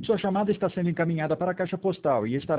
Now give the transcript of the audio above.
Sua chamada está sendo encaminhada para a caixa postal e estará